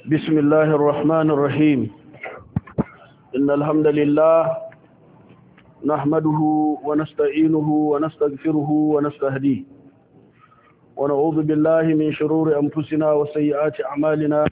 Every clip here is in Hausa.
بسم الله الرحمن الرحيم إن الحمد لله نحمده ونستعينه ونستغفره ونستهديه ونعوذ بالله من شرور أنفسنا وسيئات أعمالنا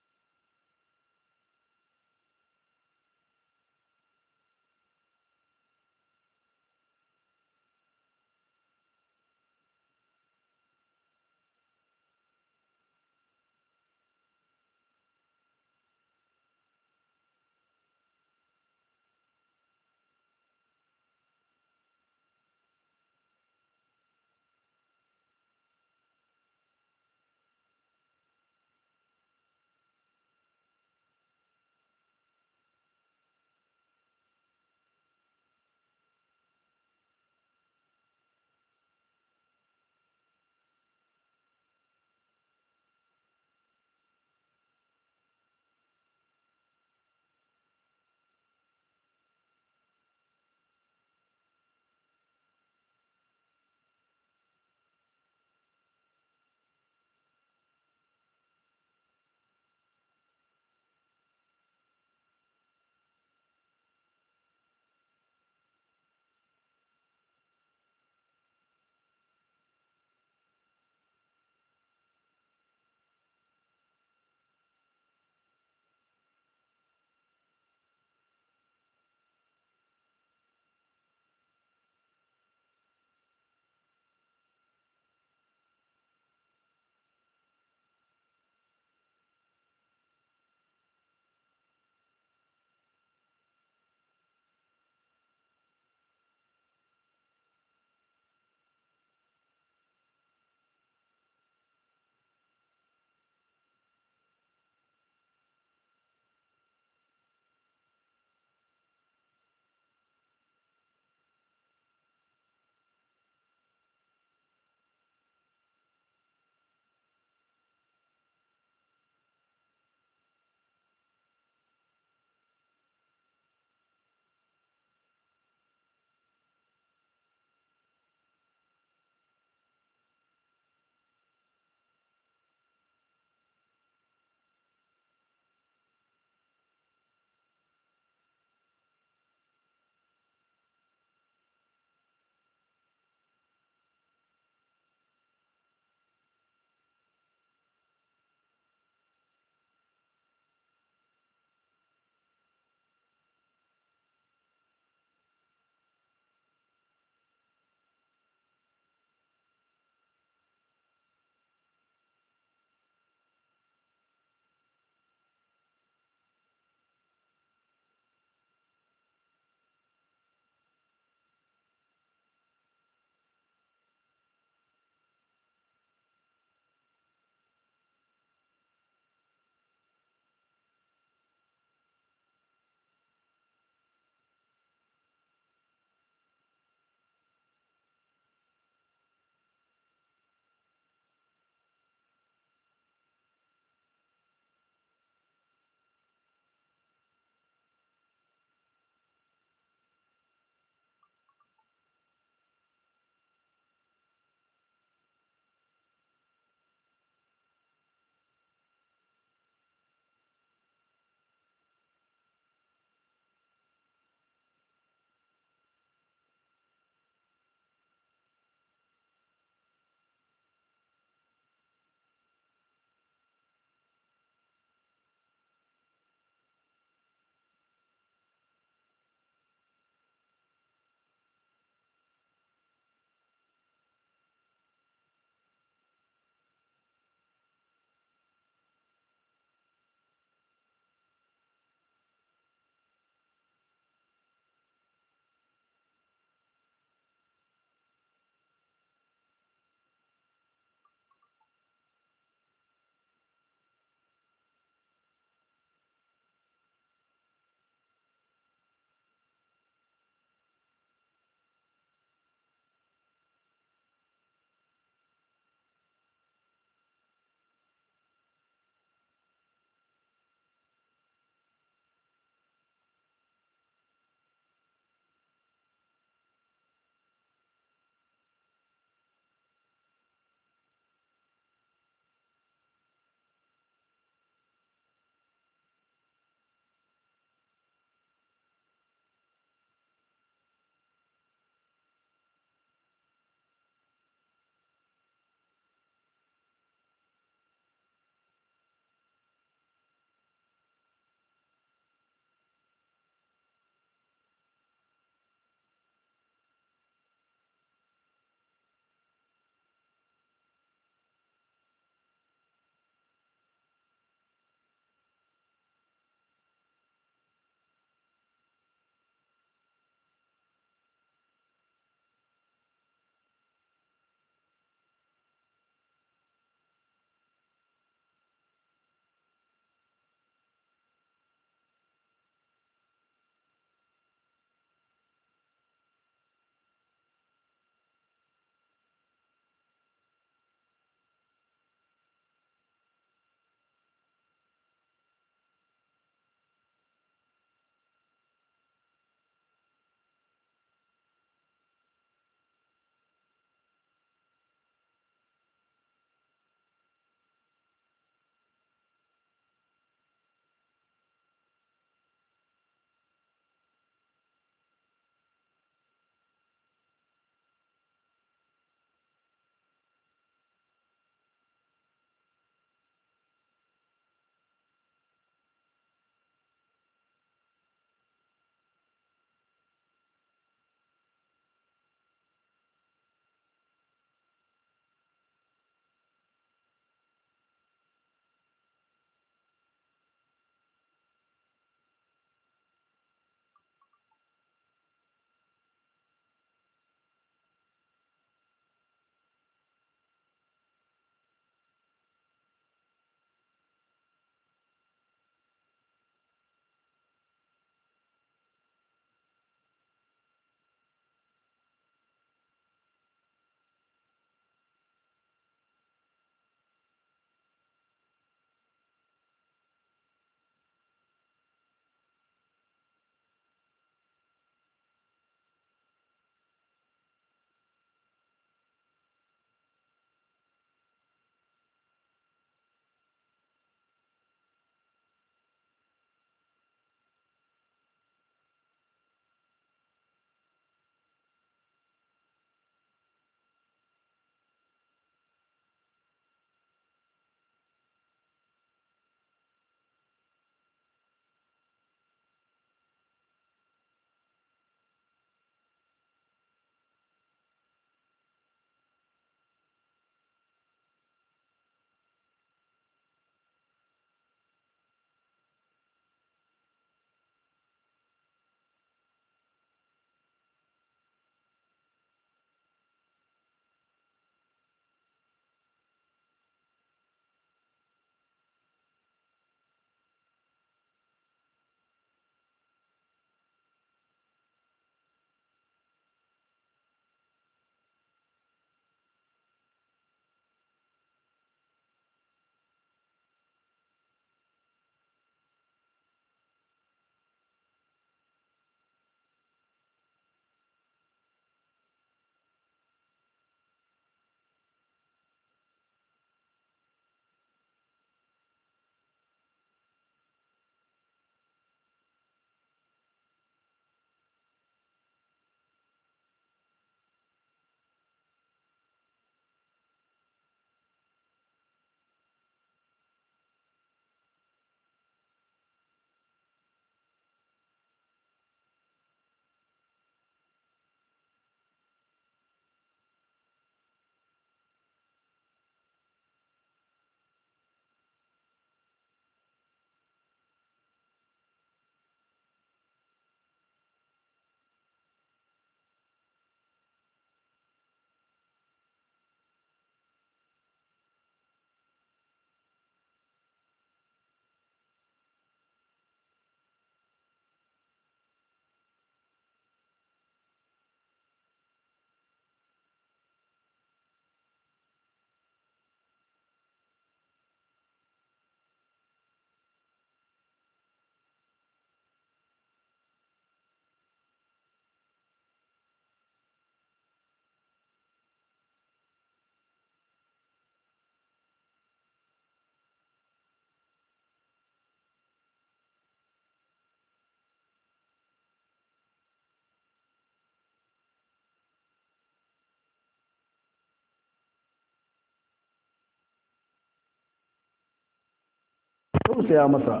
tausaya masa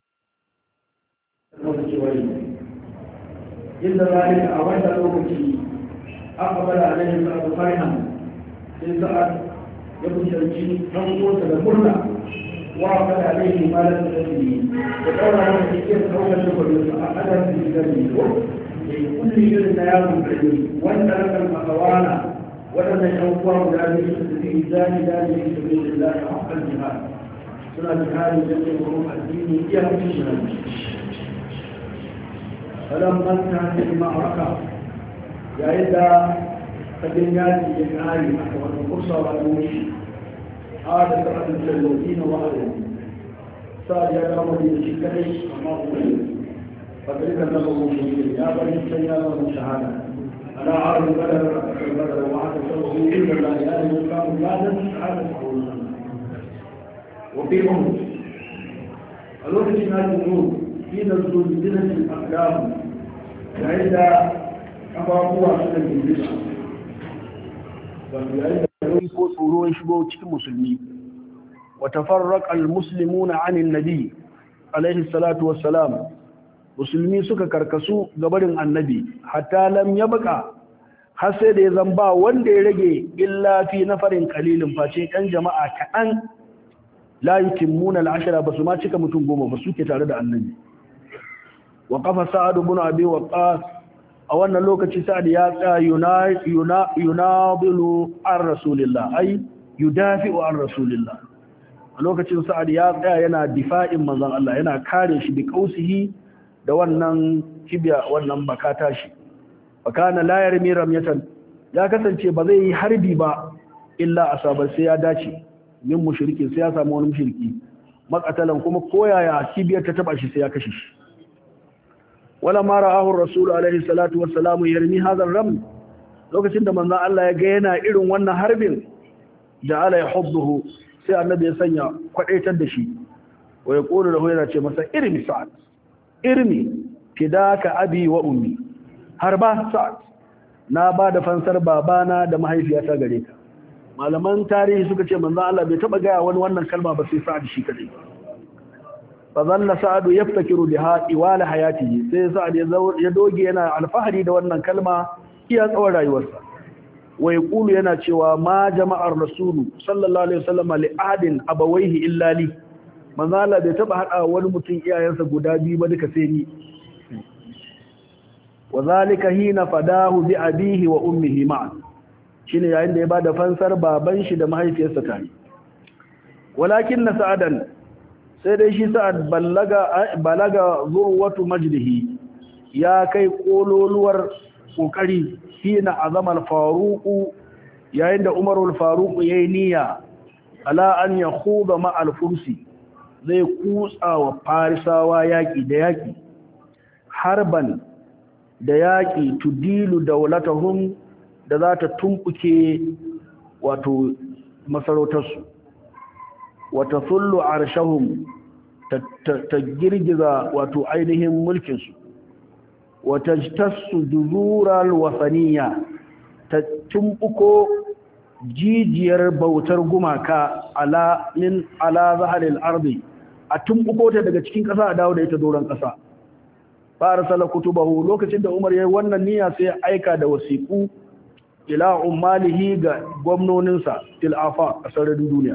inda zalika a wannan lokaci aqbala alaihi sa'ad farihan sai sa'ad ya kusanci dan uwansa da murna wa qala alaihi malan tadri da daura da cikin daukar da kullum a adar da gari ko kulli irin da ya rubuta wanda rakan akawana wadannan yan uwa guda biyu su tafi zani dani fi sabilillah haqqan jihad suna jihadi da kuma addini iya mutum jihadi فلما انتهت المعركة يا إذا فالدنيات يجعلي والقصة والموش هذا كرة الجلوتين وأهلهم صار يا قوم بشكلش وما أقول فكرة لهم مشكلة يا بني السيارة والشهادة أنا عارف البدر وعد سوه إلا الله يا أهل الكام لازم شهادة حولنا وفيهم الوقت نادي النور في زلزلة الأقلام عند أبواب الجنة ko tsoro ya shigo cikin musulmi wa tafarraqa almuslimuna 'anil nabi alayhi salatu wassalam musulmi suka karkasu gabarin annabi hatta lam yabqa har sai da ya zamba wanda ya rage illa fi nafarin qalilin face ɗan jama'a kaɗan la yutimmuna al-ashara basu ma cika mutum 10 ba suke tare da annabi وقف سعد بن أبي وقاص أو أن لوكتي سعد يناضل عن رسول الله أي يدافع عن رسول الله لوكتي سعد ينا دفاع من الله ينا كارش بقوسه da wannan kibiya wannan bakata shi fakana la yarmi ramyatan ya kasance ba zai yi harbi ba illa asabar sai ya dace min mushriki sai ya samu wani mushriki makatalan kuma koyaya kibiyar ta taba shi sai ya kashe shi ولما رآه الرسول عليه الصلاة والسلام يرمي هذا الرمي lokacin da manzon Allah ya ga yana irin wannan harbin ja'ala yahudduhu sai annabi ya sanya kwadaitar da shi wa yaqulu lahu yana ce masa irmi sa'ad irmi fidaka abi wa ummi harba sa'ad na ba da fansar babana da mahaifiyata gare ka malaman tarihi suka ce manzon Allah bai taba ga wani wannan kalma ba sai sa'ad shi kadai fazalla sa'adu yaftakiru biha iwala hayatihi sai sa'ad ya doge yana alfahari da wannan kalma iya tsawon rayuwarsa wa yaqulu yana cewa ma jama'ar rasulu sallallahu alaihi wasallam li ahadin abawayhi illa li manzo Allah bai taba hada wani mutum iyayensa guda biyu ba duka sai ni wa zalika hina fadahu bi abihi wa ummihi ma'an shine yayin da ya bada fansar baban shi da mahaifiyarsa tare walakin sa'adan sai dai shi sa'ad balaga zurwatu majdihi ya kai kololuwar kokari hina azama al-faruq yayin da Umar al-Faruq yayi niyya ala an yakhuda ma al-fursi zai kutsa wa farisawa yaki da yaki harban da yaki tudilu dawlatahum da za ta tumbuke wato masarautarsu wata sullu arshahum ta girgiza wato ainihin mulkinsu wata tassu duzural wasaniya ta tumbuko jijiyar bautar gumaka ala zaharil ardi a tumbuko ta daga cikin ƙasa a dawo da ita doron ƙasa fa arsala kutubahu lokacin da Umar yayin wannan niyya sai aika da wasiqu ila ummalihi ga gwamnoninsa til afa a sararin duniya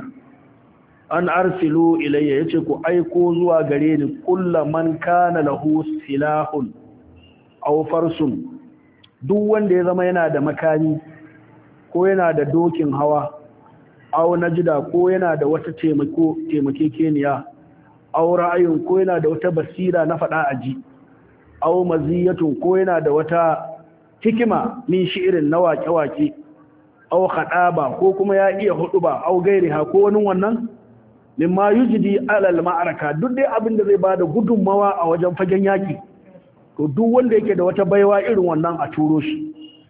an arsilu ilayya yace ku aiko zuwa gare ni kullaman kana lahu silahun aw farsun duk wanda ya zama yana da makami ko yana da dokin hawa aw najida ko yana da wata taimakekeniya aw ra'ayin ko yana da wata basira na fada aji aw maziyatun ko yana da wata hikima min shi'irin na waƙe-waƙe aw khadaba ko kuma ya iya huduba aw gairiha ko wani wannan mimma yujdi alal ma'araka duk dai abin da zai bada gudunmawa a wajen fagen yaki to duk wanda yake da wata baiwa irin wannan a turo shi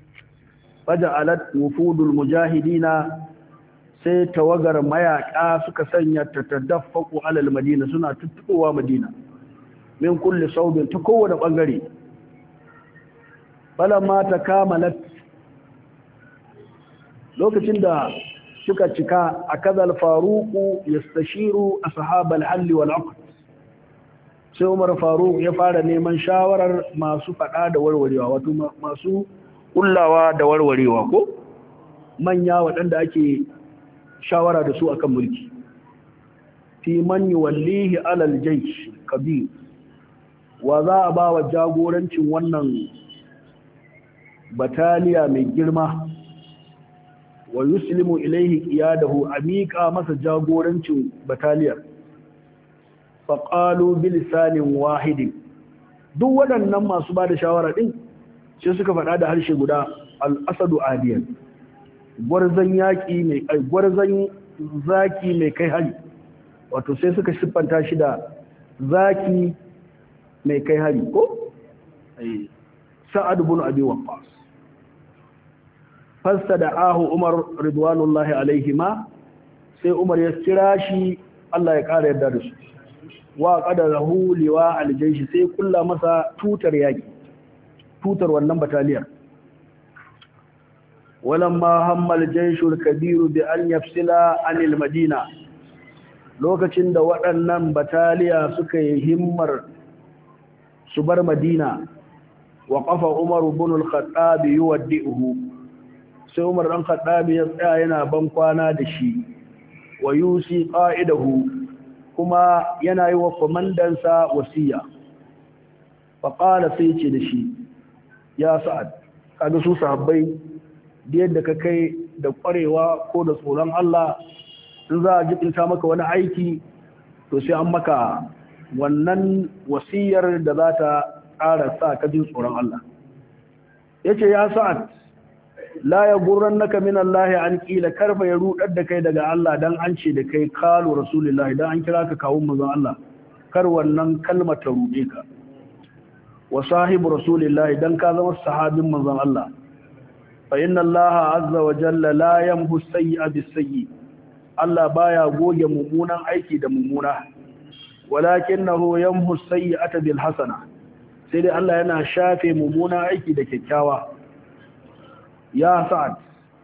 faja'alat wufudul mujahidina sai tawagar mayaka suka sanya tatadaffaku alal madina suna tuttuwa madina min kulli saubin ta kowane bangare falamma takamalat lokacin da suka cika akazal faruqu yastashiru ashabal hal wal aqd sai Umar Faruk ya fara neman shawarar masu fada da warwarewa, wato masu kullawa da warwarewa ko manya waɗanda ake shawara da su akan mulki. Fi man yuwallihi alal jaysh kabir, wa za a ba wa jagorancin wannan bataliya mai girma, wa yuslimu ilaihi qiyadahu, a miƙa masa jagorancin bataliyar. faƙalu bilisanin wahidin, duk waɗannan masu ba da shawara ɗin sai suka faɗa da harshe guda, al'asadu adiyan, gwarzon zaki mai kai hari, wato sai suka siffanta shi da zaki mai kai hari ko? Sa'ad bin Abi Waqqas. Fasta da ahu Umar ridwanullahi alaihima, sai Umar ya kira shi, Allah ya ƙara yarda da su. Wa qadarahu liwa aljaysh, sai kulla masa tutar yaki, tutar wannan bataliyar. walamma hamma aljaysh alkabir bi an yafsila anil madina, lokacin da waɗannan bataliya suka yi himmar su bar Madina, wa qafa Umar ibn al-Khattab yuwaddihu, sai Umar dan Khattab ya tsaya yana ban kwana da shi, wa yusi qa'idahu, kuma yana yi wa komandansa wasiya. faƙala sai ce da shi, ya Sa'ad, kaga su sahabbai da yadda ka kai da ƙwarewa ko da tsoron Allah, in za a jibinta maka wani aiki to sai an maka wannan wasiyar da za ta ƙara sa ka jin tsoron Allah. Ya ce, ya Sa'ad, la ya gurran naka min Allah an ƙila, karfa ya ruɗar da kai daga Allah don an ce da kai kalu Rasulullahi, don an kira ka kawun manzon Allah, kar wannan kalmar ta ruɗe ka. Wa sahibu Rasulullahi, don ka zama sahabin manzon Allah. Fa inna Allah azza wa jalla la yamhu sayyi'a bis-sayyi, Allah baya goge mummunan aiki da mummuna, walakinahu yamhu sayyi'ata bil hasana, sai dai Allah yana shafe mummunan aiki da kyakkyawa. Ya Sa'ad,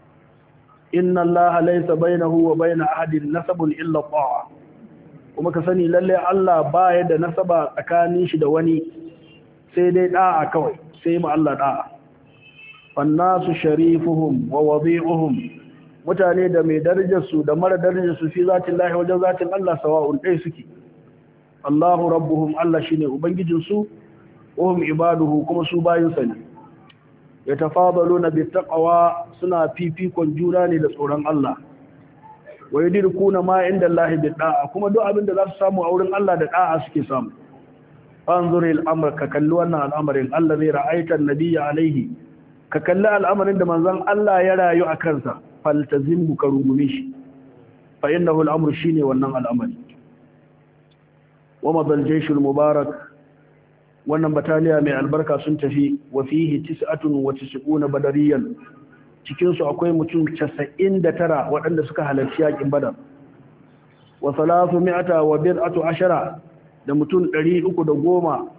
inna Allah laysa bainahu wa bain ahadin nasabun illa ta'a, kuma ka sani lalle Allah baya da nasaba tsakanin shi da wani, sai dai da'a kawai, sai ma Allah da'a. Fannasu sharifuhum wa wadi'uhum, mutane da mai darajarsu da mara darajarsu fi zatin lahi wajen zatin Allah sawa'un ɗaya suke. Allahu rabbuhum, Allah shine ubangijinsu, wahum ibaduhu, kuma su bayinsa ne. Yatafadaluna bittaqwa, suna fifikon juna ne da tsoron Allah. Wa yadirkuna ma inda Allah bidda'a, kuma duk abin da za su samu a wurin Allah da da'a suke samu. Fanzuril amr, ka kalli wannan al'amarin, Allah zai ra'aita annabiyya alaihi, ka kalli al'amarin da manzon Allah ya rayu a kansa, faltazimhu, ka rungume shi, fa innahu al'amru, shine wannan al'amari. Wa madal jayshul mubarak, wannan bataliya mai albarka sun tafi, wa fihi 99 badariyan, cikin su akwai mutum 99 waɗanda suka halarci yakin Badar, wa 310 da mutum 310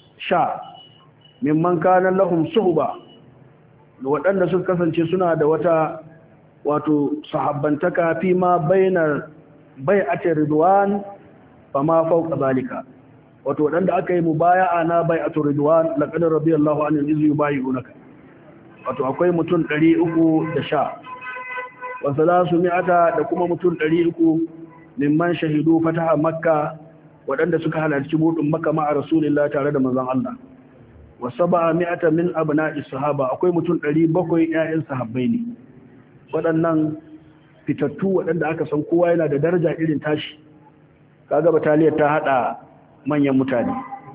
mimman kana lahum suhba, waɗanda suka kasance suna da wata wato sahabbantaka fi ma bainar bai'atir ridwan fa ma fawqa zalika, wato waɗanda aka yi mubaya'a na bai'atur ridwan, laqad radiyallahu anhum iz yubayyi'unaka, wato akwai mutum 310 wa 300 da kuma mutum 300 mimman shahidu fataha makka, waɗanda suka halarci buɗin makka ma'a rasulillah tare da manzon Allah. Wa 700 min abna'i sahaba, akwai mutum 700 ƴaƴan sahabbai ne. Waɗannan fitattu waɗanda aka san kowa yana da daraja irin tashi, kaga bataliyar ta hada manyan mutane.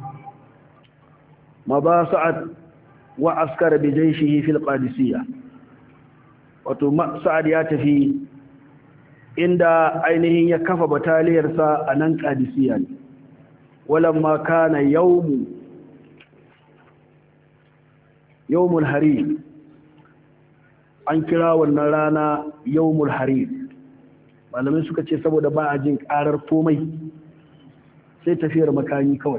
Ma ba Sa'ad wa askara bi jayshihi fil Qadisiyya, wato Sa'ad ya tafi inda ainihin ya kafa bataliyarsa a nan Qadisiyya ne. Walamma kana yawmul harir, an kira wannan rana yawmul harir, malamai suka ce saboda ba a jin karar komai sai tafiyar makani kawai.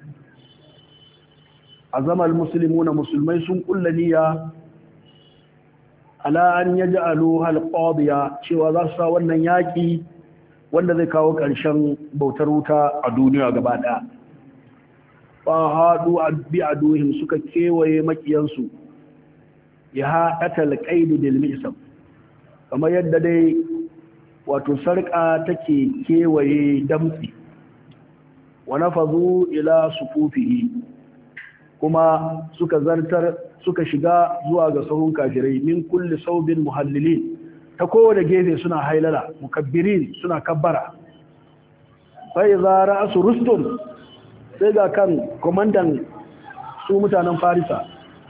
azamal muslimuna, musulmai sun kulla niyya ala an yaj'alu al-qadiya, cewa za su sa wannan yaki wanda zai kawo ƙarshen bautar wuta a duniya gaba ɗaya. fahadu bi aduhim suka kewaye makiyansu ya haɗatal qaidu bil misam, kamar yadda dai wato sarƙa take kewaye damtsi. wa nafazu ila sufufihi, kuma suka zartar suka shiga zuwa ga sahun kafirai min kulli saubin muhallilin, ta kowane gefe suna hailala mukabbirin suna kabbara. fa idza ra'su rustum, sai ga kan komandan su mutanen farisa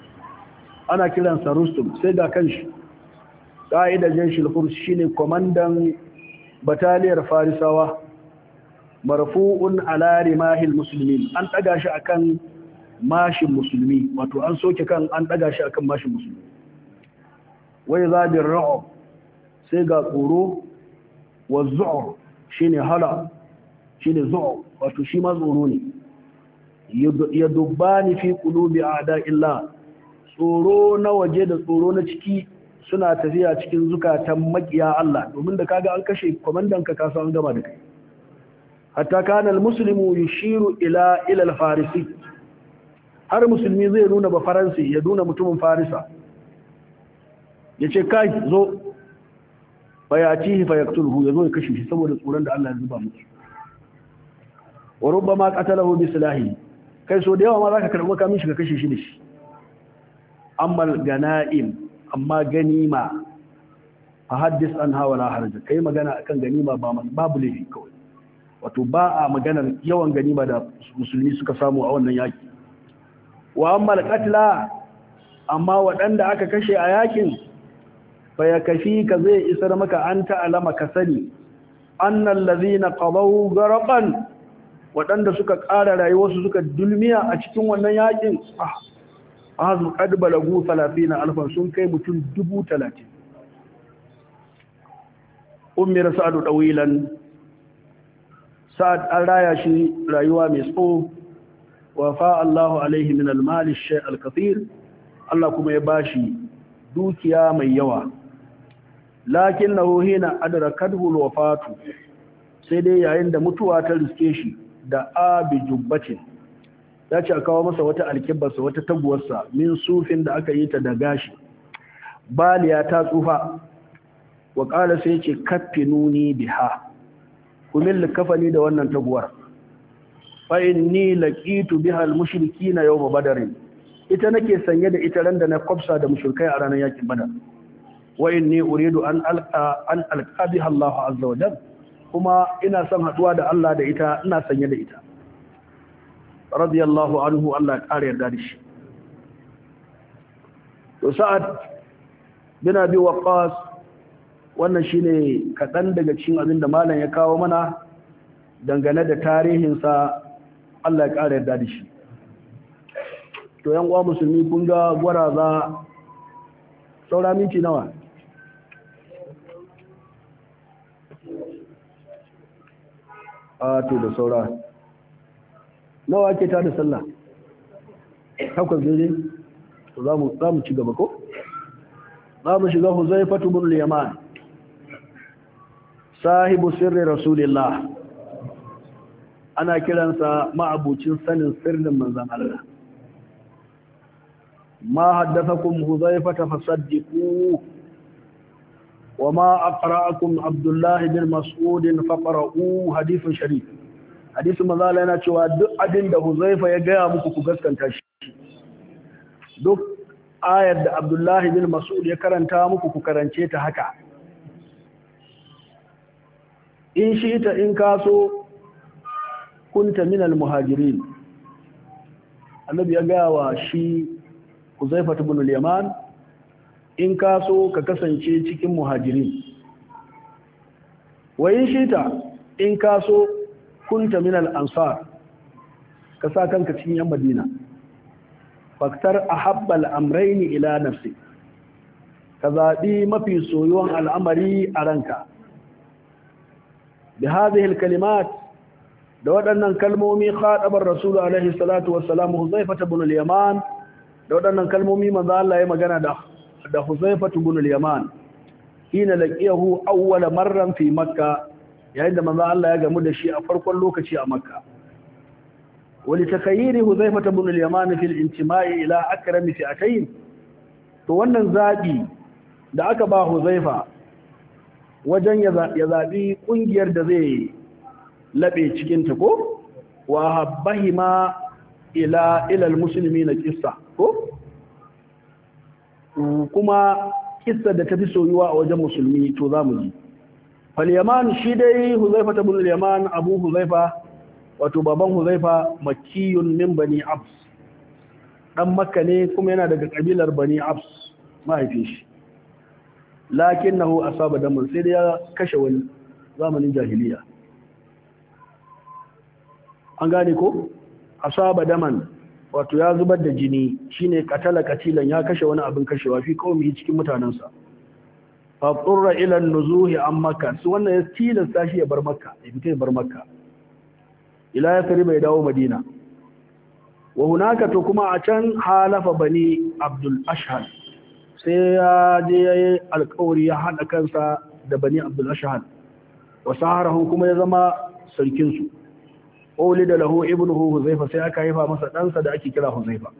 ana kiransa rustum, sai ga kan shi ƙa'idar jaishul furs shine komandan bataliyar farisawa, marfu'un ala rimahil muslimin, an daga shi akan mashin musulmi, wato an soke kan an daga shi akan mashin musulmi. wai zabir ra'ub, sai ga tsoro, wa zu'ur shine hala shine zu'ur, wato shi ma tsoro ne. yadubbani fi qulubi a'da'illah, tsoro na waje da tsoro na ciki suna tafiya cikin zukatan makiya Allah, domin da kaga an kashe komandan ka kasa an gama da kai. hatta kana almuslimu yushiru ila alfarisi, har musulmi zai nuna ba faransi, ya nuna mutumin farisa, yace kai zo bayatihi fayaktulhu, yazo ya kashe shi saboda tsoron da Allah ya zuba musu. wa rubbama qatalahu bi silahi, kai so da yawa ma zaka karbi makamin shi ka kashe shi da shi. amma ganaim, amma ganima fa haddis anha wala haraj, kai magana akan ganima babu laifi kawai, wato ba a maganar yawan ganima da musulmi suka samu a wannan yaki. wa amma alqatla, amma waɗanda aka kashe a yakin fa yakfi ka zai isar maka an ta'alama ka sani annal ladhina qadaw garqan, waɗanda suka ƙara rayuwarsu suka dulmiya a cikin wannan yakin azu qad balagu 30,000, sun kai mutum 30,000. ummir sa'adu dawilan, sa'ad an raya shi rayuwa mai tsawo, wa fa Allahu alaihi min al-mal ash-shay' al-kathir, Allah kuma ya bashi dukiya mai yawa. lakinnahu hina adrakathu al-wafatu, sai dai yayin da mutuwa ta riske shi da abi jubbatin, ya ce a kawo masa wata alkibarsa, wata taguwarsa min sufin da aka yi ta da gashi, baliya ta tsufa. wa ƙala sai ce kaffinuni biha, kumin likafani da wannan taguwar. fa inni laqitu biha al-mushrikeena yawm badr, ita nake sanye da ita randa na kwafsa da mushrikai a ranar yakin badar. wa inni uridu an alqa biha Allah azza wa jalla, kuma ina son haduwa da Allah da ita, ina sanye da ita. radiyallahu anhu, Allah ya kare yarda da shi. to Sa'ad bin Abi Waqqas, wannan shine kadan daga cikin abin da malam ya kawo mana dangane da tarihin sa, Allah ya kare yarda da shi. to yan uwa musulmi, kun ga gwaraza, saura minti nawa? to da saura nawa ake tada sallah? 8 daidai. to za mu ci gaba ko? za mu shiga Huzaifatu bin al-Yaman, sahibu sirri rasulillah, ana kiransa ma'abucin sanin sirrin manzon Allah. ma haddathakum Huzaifata fasaddiqu, wa ma aqra'akum Abdullah bin Mas'ud faqra'u, hadithun sharif. hadisin mazala yana cewa duk abin da Huzaifa ya gaya muku ku gaskanta shi, duk ayar da Abdullahi bin Mas'ud ya karanta muku ku karance ta haka. in shi ta in kaso kunta minal muhajirin, annabi ya gaya wa shi Huzaifa ibn al-Yaman, in kaso ka kasance cikin muhajirin. wa in shi ta in kaso kunta min al-ansar, ka sa kanka cikin yan Madina. faktar ahabbal amrayni ila nafsi, ka zabi mafi soyuwan al'amari a ranka. bi hadhihi al-kalimat, da waɗannan kalmomi khatabar rasul alaihi salatu wassalam Huzaifa ibn al-Yaman, da waɗannan kalmomi manzo Allah ya magana da Huzaifa ibn al-Yaman hina laqiyahu awwal marran fi Makkah, yayin da manzo Allah ya gamu da shi a farkon lokaci a Makka. ولتخيير حذيفة بن اليمان في الانتماء إلى أكرم فئتين to wannan zabi da aka ba Huzaifa wajen ya zabi kungiyar da zai labe cikin ta ko wa habbahima ila almuslimina qissa ko kuma kissa da tafi soyuwa a wajen musulmi to zamu ji fal yaman shi dai Huzaifa ibn al-Yaman Abu Huzaifa wato baban Huzaifa makkiyun min bani Abs dan Makka ne kuma yana daga kabilar bani Abs mahaifin shi lakinnahu asaba daman sai da ya kashe wani zamanin jahiliya an gane ko asaba daman wato ya zubar da jini shine katala katilan ya kashe wani abin kashewa fi kaumi cikin mutanansa fa qurra ila an-nuzuhi an Makka su wannan ya tilasta shi ya bar Makka ya fita ya bar Makka ila ya kariba ya dawo Madina wa hunaka to kuma a can halafa bani Abdul Ashhal sai ya je yayi alƙawari ya hada kansa da bani Abdul Ashhal wa saharahum kuma ya zama sarkin su da lahu ibnuhu Huzaifa sai aka haifa masa ɗansa da ake kira Huzaifa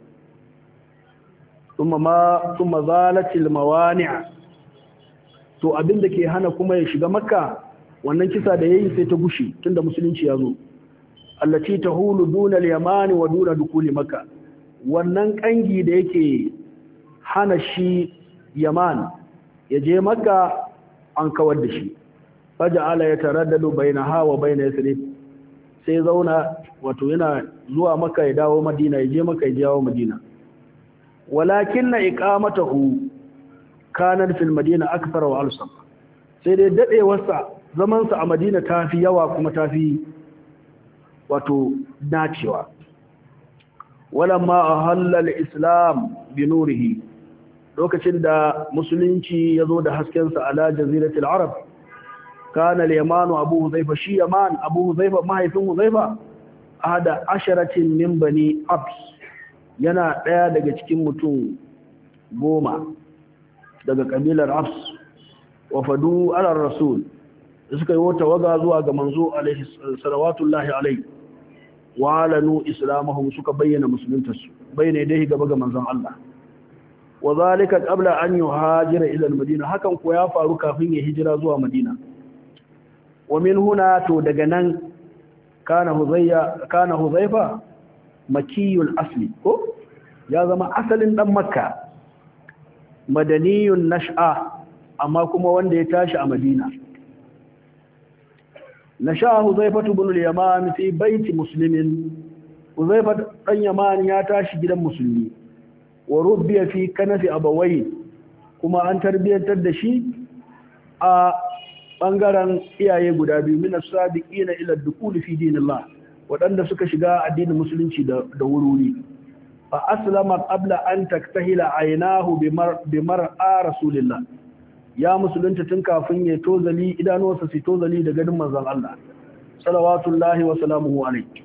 thumma zalatil mawani' to abin da ke hana kuma ya shiga Makka wannan kisa da yayi sai ta gushe tunda musulunci ya zo allati tahulu duna al-yaman wa duna dukuli Makka wannan kangi da yake hana shi Yaman ya je Makka an kawar da shi faja'ala yataraddadu bainaha wa bain Yathrib sai zauna wato yana zuwa Makka ya dawo Madina ya je Makka ya dawo Madina walakinna iqamatuhu kanat fil Madina akthar wa alsam sai dai dadewarsa zaman sa a Madina tafi yawa kuma tafi wato nacewa walamma ahalla al-islam bi nurihi lokacin da musulunci yazo da hasken sa ala jaziratul arab kana al-yaman abu huzaifa shi yaman abu huzaifa mahaifin huzaifa ahada asharatin min bani abs yana daya daga cikin mutum 10 daga kabilar abs wa fadu ala rasul suka yi wata waga zuwa ga manzo alaihi salawatullahi alaihi wa alanu islamahum suka bayyana musuluntarsu bayyana dai gaba ga manzon Allah wa zalika qabla an yuhajira ila al-madina hakan ko ya faru kafin ya hijira zuwa madina wa min huna to daga nan kana huzaifa makiyul asli ko ya zama asalin dan makka madaniyun nash'a amma kuma wanda ya tashi a madina nasha huzaifatu ibn al-yaman fi baiti muslimin huzaifatu dan yaman ya tashi gidan musulmi wa rubbiya fi kanafi abawai kuma an tarbiyantar da shi a bangaren iyaye guda biyu min as-sadiqina ila ad-dukhul fi dinillah wadanda suka shiga addinin musulunci da wururi fa aslama qabla an taktahila aynahu bi mar'a rasulillah ya musulunta tun kafin ya tozali idanuwarsa su tozali da ganin manzon Allah salawatullahi wa salamuhu alayhi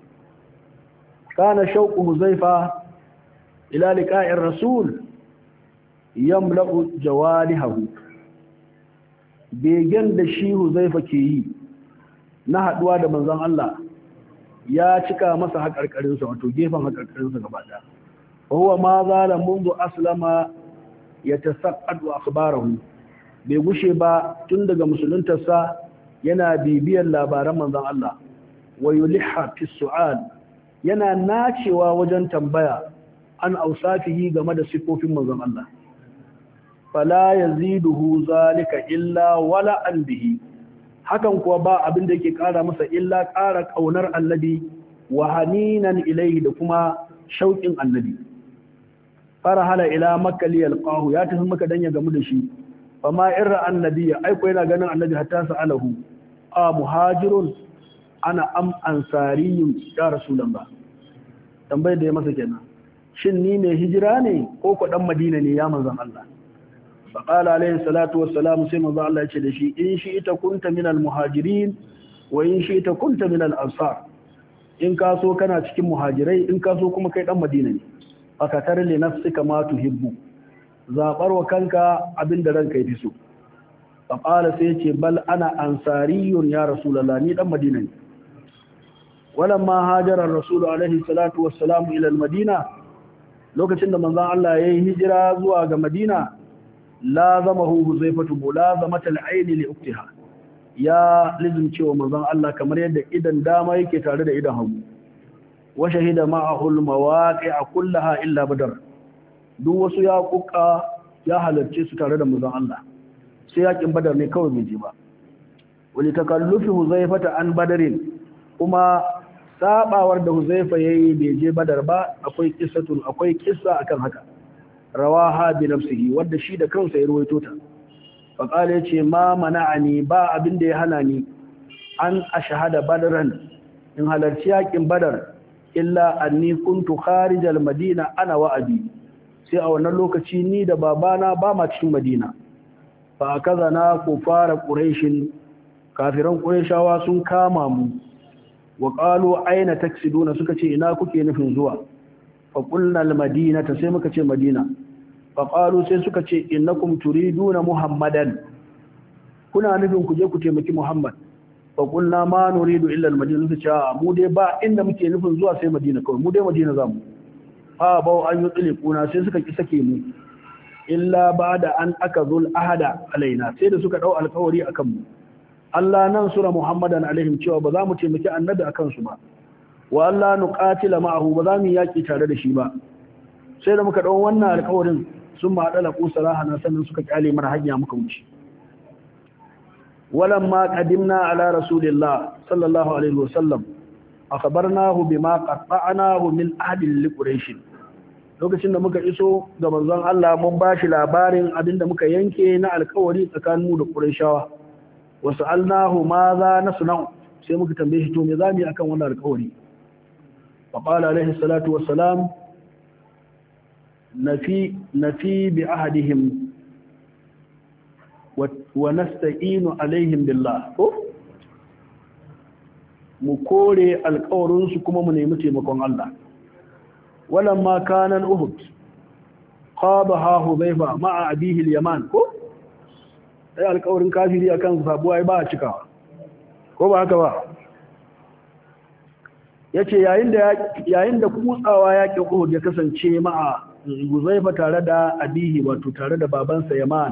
kana shauqu huzaifa ila liqa'ir rasul yamla'u jawalihu begen da shi huzaifa ke yi na haduwa da manzon Allah ya cika masa haƙarƙarinsa wato gefen haƙarƙarinsa gaba ɗaya huwa ma zala mundu aslama yatasaqqadu akhbarahu bai gushe ba tun daga musuluntarsa yana bibiyar labaran manzon Allah wa yulihha fi su'al yana nacewa wajen tambaya an ausafihi game da sifofin manzon Allah fala yaziduhu zalika illa wala an bihi hakan kuwa ba abin da yake kara masa illa kara kaunar annabi wa haninan ilayhi da kuma shauƙin annabi farahala ila makka li yalqahu ya tafi maka dan ya gamu da shi fama irra annabiya aiko yana ganin annabi hatta sa'alahu a muhajirun ana am ansariyun ya rasulullah tambayar da ya masa kenan shin ni mai hijira ne ko ko dan madina ne ya manzon Allah fa qala alayhi salatu wassalam sai manzon Allah ya ce da shi in shi ita kunta minal muhajirin wa in shi ita kunta minal ansar in ka so kana cikin muhajirai in ka so kuma kai dan madina ne aka tare li nafsika ma tuhibbu zabar wa kanka abinda ranka yafi so fa qala sai ce bal ana ansariyun ya rasulullah ni dan madina ne walamma hajara ar-rasul alaihi salatu wassalam ila al-madina lokacin da manzon Allah yayi hijira zuwa ga Madina lazamahu huzaifatu mulazamatal aini li uktiha ya lizumce wa manzon Allah kamar yadda idan dama yake tare da idan hagu wa shahida ma'ahu al-mawaqi'a kullaha illa badar duk wasu ya kuka ya halarce su tare da manzon Allah sai yakin badar ne kawai bai je ba wali takallufi huzaifata an badarin kuma sabawar da huzaifa yayi bai je badar ba akwai kissa akan haka rawaha bi nafsihi wanda shi da kansa ya ruwaito ta fa qala yace ma mana'ani ba abin da ya hana ni an ashhada badran in halarci yakin badar illa anni kuntu kharijal madina ana wa abi sai a wannan lokaci ni da babana ba ma cikin madina fa kaza na kufara quraishin kafiran qurayshawa sun kama mu wa qalu aina taksiduna suka ce ina kuke nufin zuwa fa qulna al madinata sai muka ce madina fa qalu sai suka ce innakum turiduna muhammadan kuna nufin ku je ku taimaki muhammad fa qulna ma nuridu illa al madina sai ce mu dai ba inda muke nufin zuwa sai madina kawai mu dai madina zamu fa bau an yutsile kuna sai suka ki sake mu illa ba'da an akazul ahada alaina sai da suka dau alƙawari akan mu Allah nan sura Muhammadan alaihim cewa ba za mu taimaki annabi akan su ba wa Allah nuqatila ma'ahu ba za mu yaki tare da shi ba sai da muka dau wannan alƙawarin sun ma dala kusaraha na sannan suka kyale mar hanya muka wuce walamma qadimna ala rasulillah sallallahu alaihi wasallam akhbarnahu bima qatta'nahu min ahli liquraish lokacin da muka iso ga manzon Allah mun bashi labarin abinda muka yanke na alƙawari tsakaninmu da qurayshawa wasu alnahu ma za na sunau sai muka tambaye shi to me za mu yi akan wannan alƙawari faƙala alaihi salatu wassalam nafi bi ahadihim wa nasta'inu alaihim billah ko mu kore alƙawarinsu kuma mu nemi taimakon Allah walamma kanan uhud qabaha hudayfa ma'a abihi al-yaman ko sai alƙawarin kafiri akan sabuwa ba a cikawa ko ba haka ba yace yayin da kutsawa yaƙin Uhud ya kasance ma'a Huzaifa tare da abihi wato tare da babansa Yaman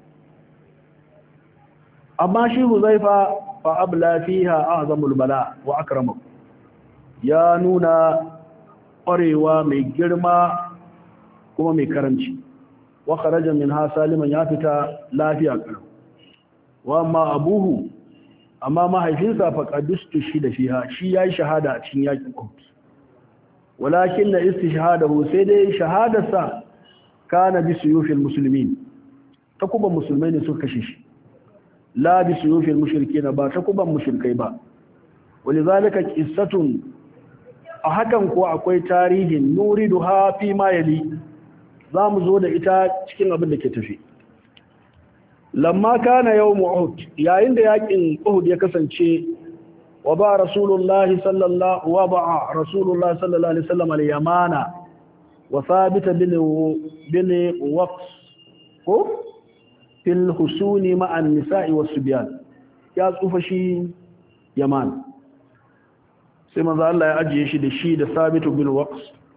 amma shi Huzaifa fa abla fiha a'zamul bala wa akramu ya nuna ƙwarewa mai girma kuma mai karanci wa kharaja minha saliman ya fita lafiya karam wa amma abuhu amma mahaifinsa faqadustu shi da fiha shi yayi shahada a cikin yakin Uhud walakin na istishhadahu sai dai shahadarsa kana bi suyufil muslimin takuban musulmai ne suka kashe shi la bi suyufil mushrikeena ba takuban mushrikai ba walizalika qissatun a hakan ko akwai tarihin nuriduha fi ma yali zamu zo da ita cikin abin da ke tafi lamma kana yawm uhud yayin da yakin uhud ya kasance wa ba rasulullah sallallahu alaihi wasallam al-yamana wa thabit bin waqs ko fil husuni ma'a an-nisa'i was-subyan ya tsufa shi yaman sai manzo Allah ya ajiye shi da Sabit bin Waqs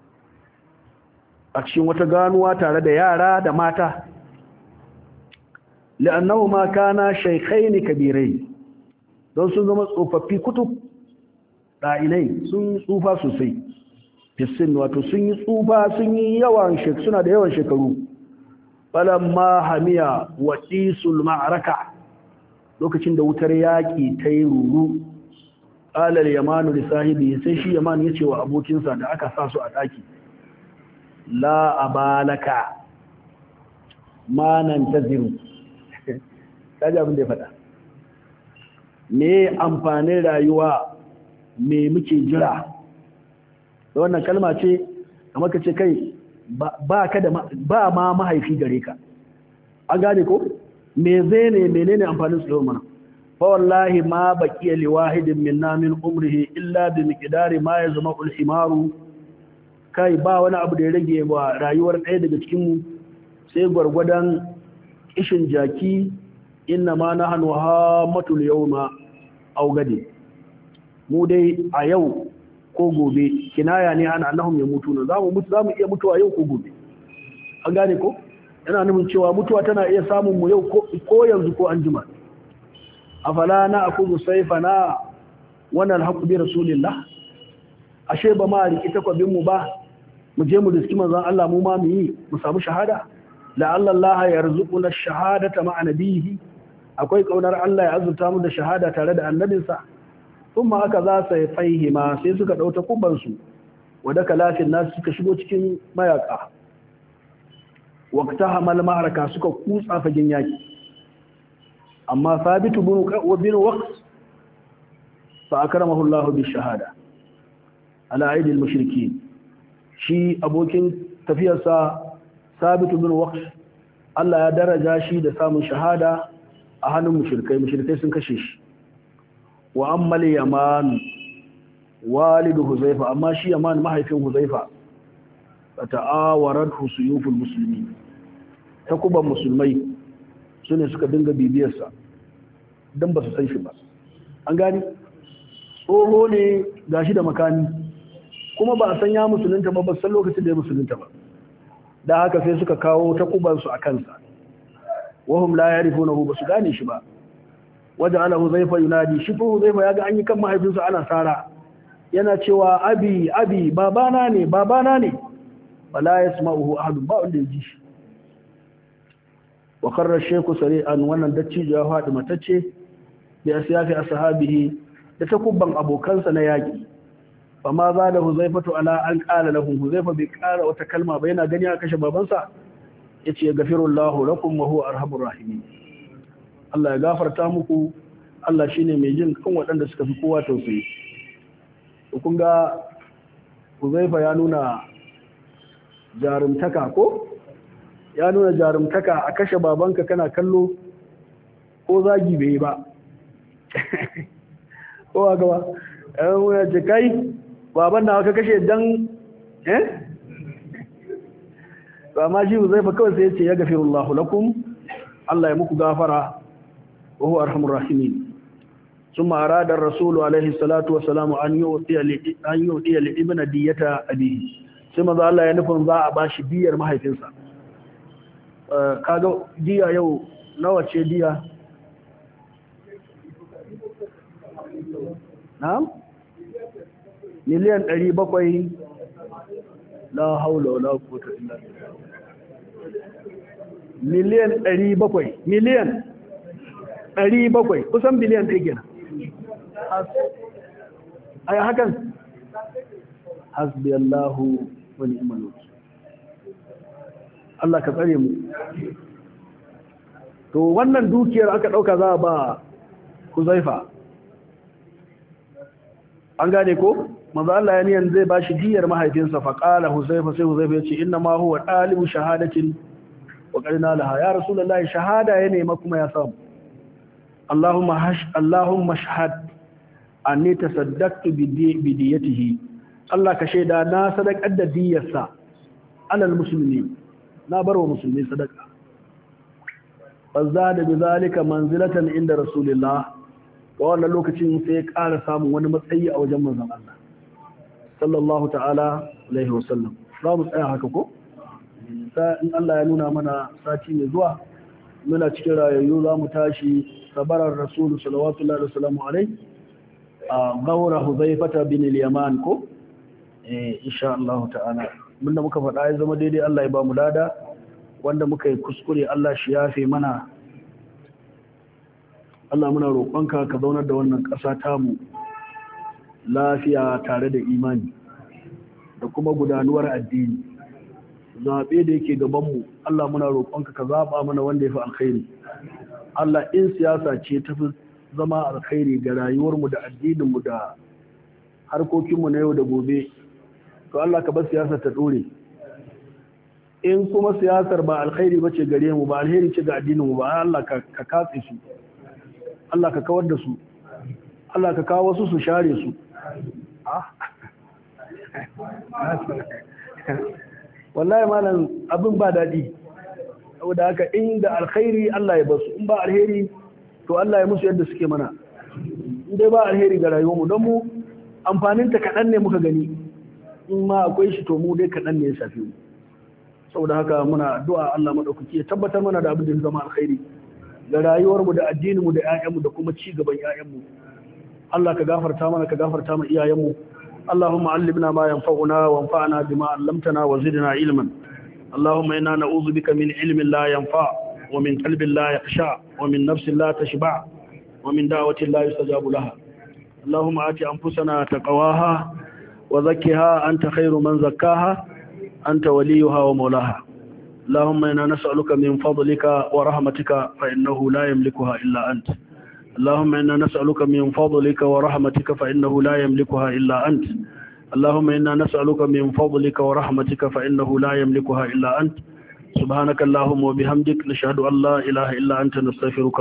a cikin wata ganuwa tare da yara da mata la'annahu ma kana shaykhain kabirai don sun zama tsofaffi kutub da'ilai sun tsufa sosai fisin wato sun yi tsufa sun yi yawan suna da yawan shekaru falamma hamiya wa isul ma'araka lokacin da wutar yaki ta yi ruru ƙalar yamanu da sahibi sai shi yaman ya ce wa abokinsa da aka sa su a ɗaki la abalaka manan ta ziru kaji abin da ya faɗa me amfanin rayuwa me muke jira da wannan kalma ce kamar ka ce kai ba ma mahaifi gare ka an gane ko me zai ne menene amfanin su mana فوالله ما بقي لواحد منا من عمره إلا بمقدار ما يزمع الحمار kai ba wani abu da ya rage wa rayuwar ɗaya daga cikin mu sai gwargwadon kishin jaki inna ma nahnu hamatul yawma aw gadi mu dai a yau ko gobe kinaya ne an annahum yamutuna zamu iya mutuwa yau ko gobe an gane ko yana nufin cewa mutuwa tana iya samun mu yau ko yanzu ko anjima afala na akuzu sayfana wa nalhaqu bi rasulillah ashe ba ma riki takwabin mu ba mu je mu riski manzon Allah mu ma mu yi mu samu shahada la'alla Allah yarzuquna ash-shahadata ma'a nabiyhi akwai kaunar Allah ya azurta mu da shahada tare da annabinsa kuma aka za su fahima sai suka dauta kubansu wadda kalafin nasu suka shigo cikin mayaka waqta hamal ma'araka suka kutsa fagen yaki amma sabitu bin waqs fa akramahu Allah bi shahada ala aidi al-mushrikeen shi abokin tafiyarsa sabitu bin waqs Allah ya daraja shi da samun shahada a hannun mushrikai sun kashe shi wa ammal yaman walidu huzaifa amma shi yaman mahaifin huzaifa ta'awarat husuyuful muslimin takuban musulmai sune suka dinga bibiyarsa dan ba su san shi ba an gani tsoho ne gashi da makani kuma ba a san ya musulunta ba san lokacin da ya musulunta ba da haka sai suka kawo takubansu a kansa wahum la yarifunahu basu gane shi ba waja'ala huzaifa yunadi shi ko huzaifa yaga an yi kan mahaifinsa ana sara yana cewa abi babana ne bala yasma'uhu ahad ba wanda ya ji shi wa qarra shaykhu sari'an wannan dacci ya fadi matacce bi asyafi ashabihi da takubban abokansa na yaki fama za da huzaifatu ala an qala lahu huzaifa bi qara wata kalma ba yana gani aka kashe babansa yace gafirullahu lakum wa huwa arhamur rahimin Allah ya gafarta muku Allah shine mai jin kan waɗanda suka fi kowa tausayi kun ga Huzaifa ya nuna jarumtaka ko ya nuna jarumtaka a kashe babanka kana kallo ko zagi bai ba ko ga ba ya ce kai baban da aka kashe dan ba ma shi Huzaifa kawai sai ya ce ya gafirullahu lakum Allah ya muku gafara wa huwa arhamur rahimin thumma arada ar-rasul alayhi salatu wa salam an yu'ti li ibn diyata abihi sai manzo Allah ya nufin za a bashi diyar mahaifinsa kaga diya yau nawa ce diya na'am miliyan 700 la haula wala quwwata illa billah miliyan 700 kusan biliyan ɗaya kenan ai hakan hasbi Allahu wa ni'mal wakeel Allah ka tsare mu to wannan dukiyar aka dauka za ba Huzaifa an gane ko manzo Allah ya niyan zai bashi diyar mahaifinsa fa qala Huzaifa sai Huzaifa ya ce inna ma huwa talibu shahadatin wa qarina laha ya rasulullahi shahada ya nema kuma ya samu Allahumma shahad anni tasaddaqtu bi diyatihi Allah ka shaida na sadaqar da diyarsa alal muslimin na barwa musulmi sadaka fazada bizalika manzilatan inda rasulillah wa wannan lokacin sai ya ƙara samun wani matsayi a wajen manzon Allah sallallahu ta'ala alaihi wasallam za mu tsaya haka ko in Allah ya nuna mana sati mai zuwa muna cikin rayayyu za mu tashi sabarar rasulu salawatullahi wa salamu alaihi a gaura huzaifata bin al-yaman ko insha Allah ta'ala abinda muka faɗa ya zama daidai Allah ya ba mu lada wanda muka yi kuskure Allah shi yafe mana Allah muna roƙonka ka zaunar da wannan ƙasa tamu lafiya tare da imani da kuma gudanuwar addini zaɓe da yake gabanmu Allah muna roƙonka ka zaɓa mana wanda ya fi alkhairi Allah in siyasa ce ta fi zama alkhairi ga rayuwarmu da addininmu da harkokinmu na yau da gobe to Allah ka bar siyasar ta ɗore in kuma siyasar ba alkhairi ba ce gare mu ba alheri ce ga addininmu ba Allah ka katse su Allah ka kawar da su Allah ka kawo wasu su share su wallahi malam abin ba daɗi saboda haka inda alkhairi Allah ya basu in ba alheri to Allah ya musu yadda suke mana in dai ba alheri ga rayuwarmu don mu amfaninta kaɗan ne muka gani, in ma akwai shi to mu dai kaɗan ne ya shafi mu. Saboda haka muna addu'a Allah maɗaukaki ya tabbatar mana da abin da ya zama alkhairi ga rayuwarmu da addininmu da 'ya'yanmu da kuma ci gaban 'ya'yanmu. Allah ka gafarta mana, ka gafarta ma iyayenmu. Allahumma allimna ma yanfa'una wanfa'na bima 'allamtana wa zidna ilman. Allahumma inna na'udhu bika min ilmin la yanfa' wa min qalbin la yakhsha wa min nafsin la tashba' wa min da'watin la yustajabu laha. Allahumma ati anfusana taqwaha wa zakkiha anta khairu man zakkaha anta waliyuha wa mawlaha. اللهم إنا نسألك من فضلك ورحمتك فإنه لا يملكها إلا أنت. اللهم إنا نسألك من فضلك ورحمتك فإنه لا يملكها إلا أنت. اللهم إنا نسألك من فضلك ورحمتك فإنه لا يملكها إلا أنت. سبحانك اللهم وبحمدك نشهد أن لا إله إلا أنت نستغفرك